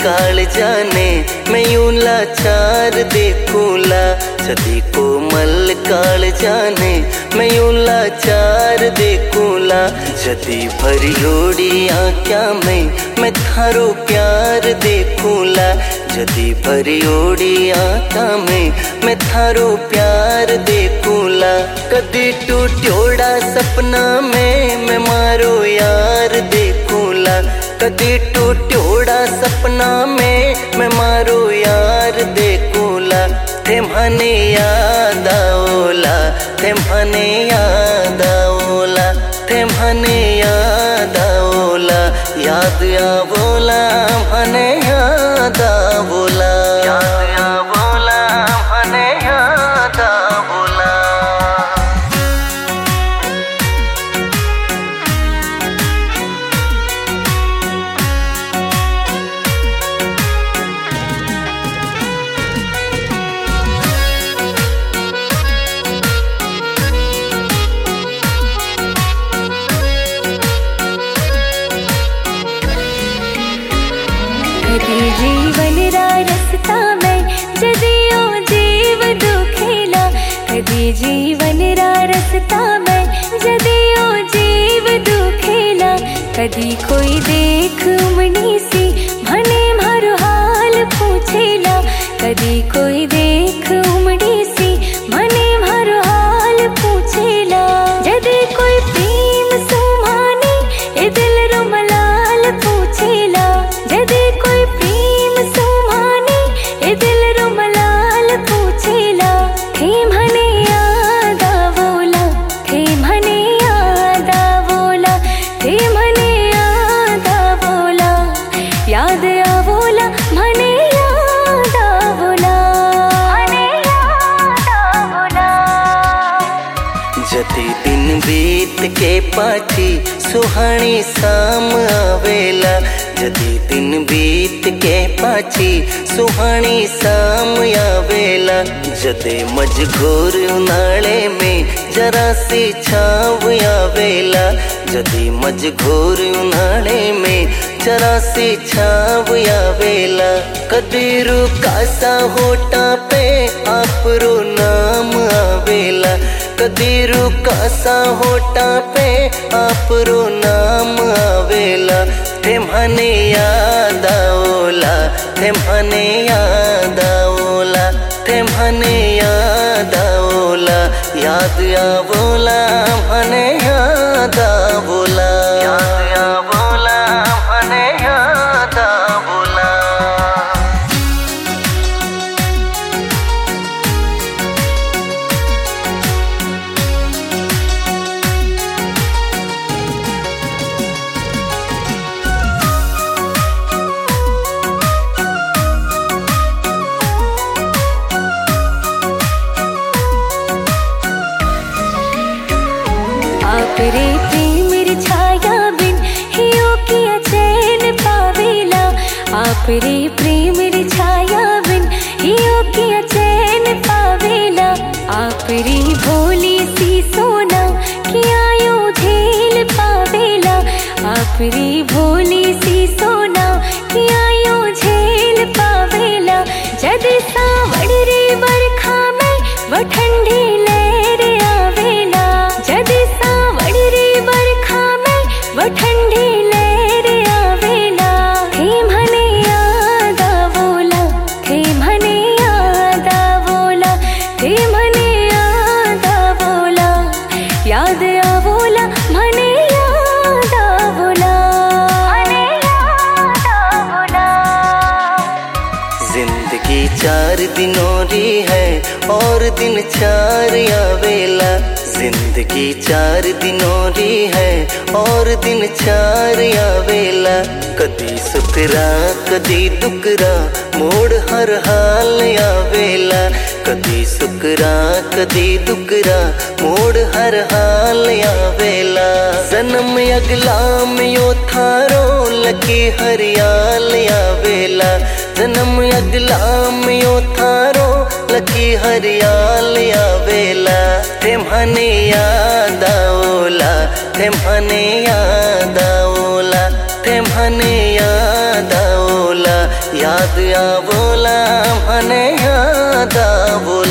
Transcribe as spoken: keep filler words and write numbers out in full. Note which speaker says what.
Speaker 1: काल जाने मैं यूं लाचार देखूला, जदी कोमल काल जाने मैं यूं लाचार देखूला, जदी भरी ओड़ी आँख्या में मैं थारो प्यार देखूला, जदी भरी ओड़ी आँख्या में मैं थारो प्यार देखूला। कदी टूट्योड़ा सपना में मैं मारो यार देखूला, कदी टूट्योड़ा सपना में मैं मारो यार देखूला। थे मने याद आओला, थे मने याद आओला, थे मने याद आओला, याद आवोला मने याद आवोला, याद आवोला मने याद आवोला।
Speaker 2: कदी जीवन रा रस्ता में जदियो जीव दुखेला, कदी जीवन रा रस्ता में जदियो जीव दुखेला। कदी कोई देख उमड़ी सी भने मारो हाल पूछेला, कदी कोई देख उमड़ी सी भने मारो हाल पूछेला। जदी कोई प्रेम सुमानी ए दिल रो मलाल पूछेला, जदी कोई प्रेम सुमानी ए दिल रो मलाल पूछेला। थे मने याद आवोला, थे मने याद आवोला, थे मने याद आवोला, याद आवोला मने याद आवोला, मने याद आवोला।
Speaker 1: जदी दिन बीत के पाछी सुहानी शाम आवेला, जदी दिन बीत के पाछी सुहानी शाम आवेला। जदे मजघोर उनाले में जरा सी छाव आवेला, जदी मजघोर उनाले में जरा सी छाव आवेला। कदी रुकासा होटा पे आपरो नाम आवेला, कदी रुकासा होटा पे आपरो नाम आवेला। थे मने याद आओला, थे मने याद आओला, थे मने याद आओला, याद आवोला मने याद आवोला, याद आवोला मने याद आवोला।
Speaker 2: आप रे प्रेम री छाया बिन हियो किया चैन पावेला, आप रे प्रेम री छाया बिन हियो किया चैन पावेला। आप री भोली सी सोना किया यो झेल पावेला, आप री भोली सी सोना किया यो झेल पावेला। जदी सावड़ रे बरखा में वो ठंडी लहर आवेला, जदी सावड़ रे बरखा में वो ठंडी लहर आवेला। थे मने याद आवोला, थे मने याद आवोला, थे मने याद आवोला, याद आवोला मने याद आवोला, मने याद आवोला।
Speaker 1: जिंदगी चार दिनों री है और दिन चार आवेला, जिंदगी चार दिनों री है और दिन चार आवेला। कदी सुकरा कदी दुकरा मोड़ हर हाल आवेला, कदी सुकरा कदी दुकरा मोड़ हर हाल आवेला। जन्म अगला में यो थारो लकी हरियाल आवेला, जन्म अगला में यो थारो लकी हरियाल आवेला। थे मने याद आओला, थे मने याद आओला, थे मने याद आओला, याद आवोला, मने याद आवोला।